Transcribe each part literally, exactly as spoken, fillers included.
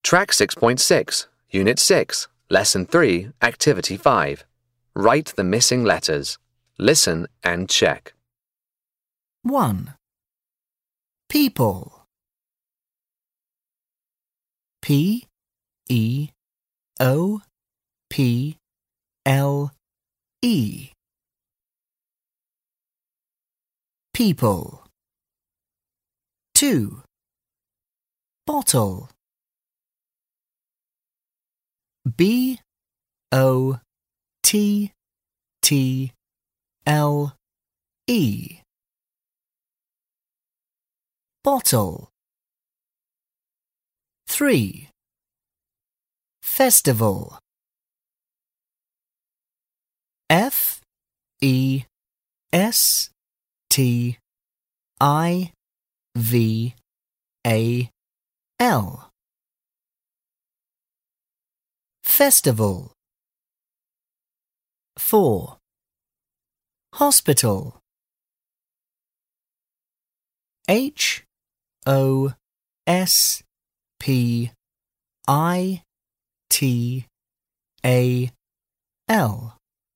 Track six point six, Unit six, Lesson three, Activity five. Write the missing letters. Listen and check. one. People. P E O P L E. People. two. Bottle. B O T T L E. Bottle. three. Festival. F E S T I V A L. Festival. four. Hospital. H O S P I T A L.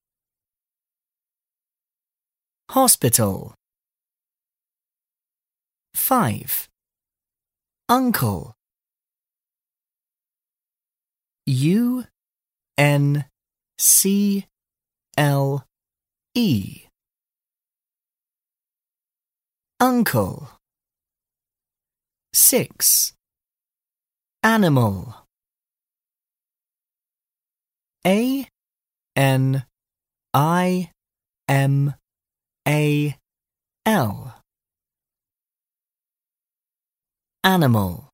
Hospital. five. Uncle. U N C L E. Uncle. six. Animal. A N I M A L. Animal.